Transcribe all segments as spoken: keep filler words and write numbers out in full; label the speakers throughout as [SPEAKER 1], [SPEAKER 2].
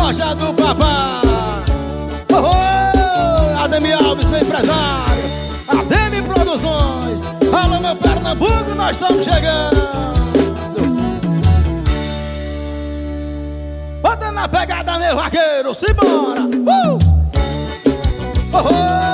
[SPEAKER 1] loja do papai. Oh, oh, Ademir Alves, meu empresário, Ademir Produções. Alô, meu Pernambuco, nós estamos chegando. Bota na pegada, meu vaqueiro, simbora. Uh! Oh,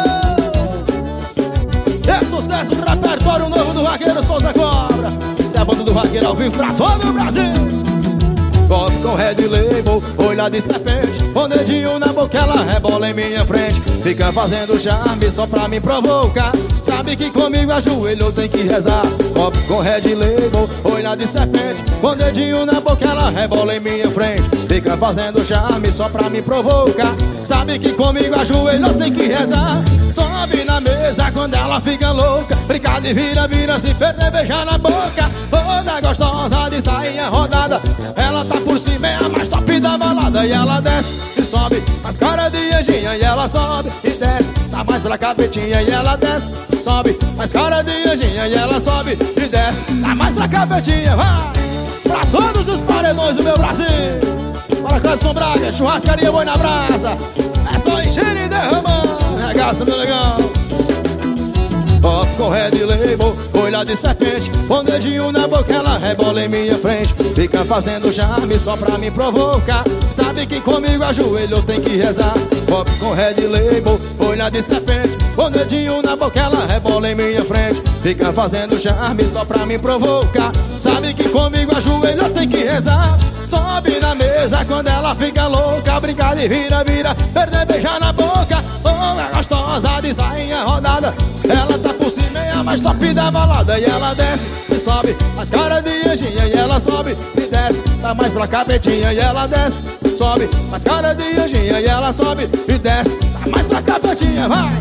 [SPEAKER 1] oh. É sucesso do repertório novo do vaqueiro Souza Cobra. Essa é a banda do vaqueiro ao vivo pra todo o Brasil. Copo com Red Label, olha de serpente, com dedinho na boca ela rebola em minha frente. Fica fazendo charme só pra me provocar. Sabe que comigo ajoelho tem que rezar. Copo com Red Label, olha de serpente, com dedinho na boca ela rebola em minha frente. Fica fazendo charme só pra me provocar. Sabe que comigo ajoelho tem que rezar. Sobe na mesa quando ela fica louca, brincar de vira, vira, se perder, beijar na boca. Toda gostosa de sainha rodada, ela tá por cima, é a mais top da balada. E ela desce e sobe, as cara de anjinha. E ela sobe e desce, tá mais pra capetinha. E ela desce, sobe, as cara de anjinha. E ela sobe e desce, tá mais pra capetinha. Vai! Pra todos os paredões do meu Brasil. Para Cladson Braga, churrascaria Boi na Brasa. É só encher e derramar, regaça meu legal. Copo com Red Label, olha de serpente, com dedinho na boca ela rebola em minha frente. Fica fazendo charme só pra me provocar. Sabe que comigo ajoelho tem que rezar. Copo com Red Label, olha de serpente, com dedinho na boca ela rebola em minha frente. Fica fazendo charme só pra me provocar. Sabe que comigo ajoelho tem que rezar. Sobe na mesa quando ela fica louca, brincar de vira, vira, perder, beijar na boca. Toda gostosa de sainha rodada, ela tá por cima, é a mais top da balada. E ela desce e sobe, as cara de anjinha. E ela sobe e desce, tá mais pra capetinha. E ela desce, sobe, as cara de anjinha. E ela sobe e desce, tá mais pra capetinha. Vai!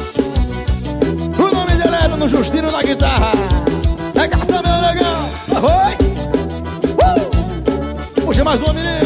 [SPEAKER 1] O nome dele é no Justino na guitarra. Regaça meu legal. Oi! Uh! Puxa mais uma, menina.